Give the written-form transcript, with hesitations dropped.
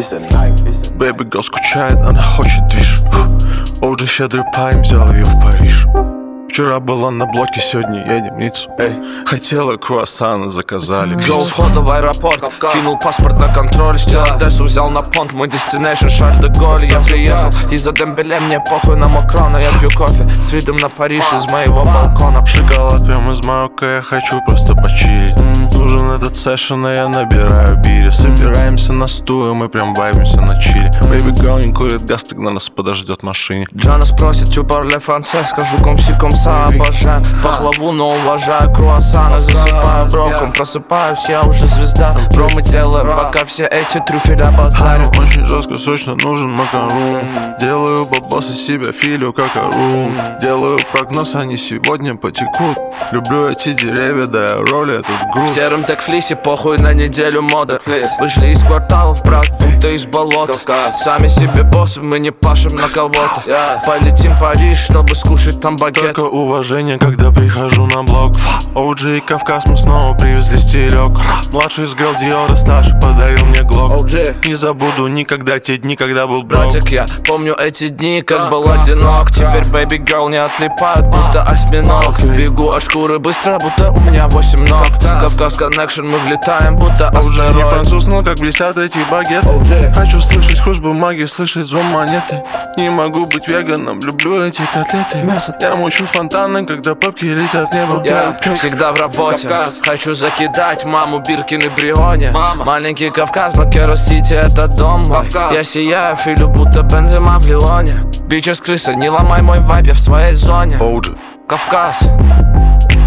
Baby girl скучает, она хочет движ. OG щедрый парень взял ее в Париж. Вчера была на блоке, сегодня едем в Ниццу. Хотела круассаны, заказали. Джо входа в аэропорт, кинул паспорт на контроль. Стюардессу взял на понт, мой destination Шарль де Голль. Я приехал из-за Дембеле, мне похуй на Макрона. Я пью кофе с видом на Париж из моего балкона. Шоколад прям из Марокко, я хочу просто почилить. Нужен этот сэшн, а я набираю бири. Собираемся на стуле, мы прям вайбимся на чили. Baby girl не курит газ, тогда нас подождет в машине. Джана спросит, tu parles français, скажу комси комса. Обожаю пахлаву, но уважаю круассаны. Засыпаю броком, просыпаюсь, я уже звезда. Бро, мы делаем, пока все эти трюфеля базарят. Очень жестко, сочно, нужен макарон. Делаю бабосы себя, филю как орун. Делаю прогноз, они сегодня потекут. Люблю эти деревья, да я роли этот груз. В сером текфлисе, похуй на неделю моды. Вышли из кварталов, брат, будто из болота. Сами себе боссы, мы не пашем на кого-то. Полетим в Париж, чтобы скушать там багет. Только уважение, когда прихожу на блок. OG и Кавказ, мы снова привезли стилек. Младший сгрел Диора, старший подарил мне глок. Не забуду никогда те дни, когда был брок. Братик, я помню эти дни, как был одинок. Теперь baby girl не отлипает, будто осьминог. Бегу от шкуры быстро, будто у меня 8 ног. Кавказ коннекшн, мы влетаем, будто астероид. Не француз, но как блестят эти багеты. Хочу слышать хруст бумаги, слышать звон монеты. Не могу быть веганом, люблю эти котлеты. Я мучу фонтаны, когда пробки летят в небо. Я всегда в работе, хочу закидать маму Биркин и Брионе. Маленький Кавказ, но Керос-Сити это дом мой. Я сияю, филю, будто Бензема в Лионе. Бичес крыса, не ломай мой вайб, я в своей зоне. OG Кавказ.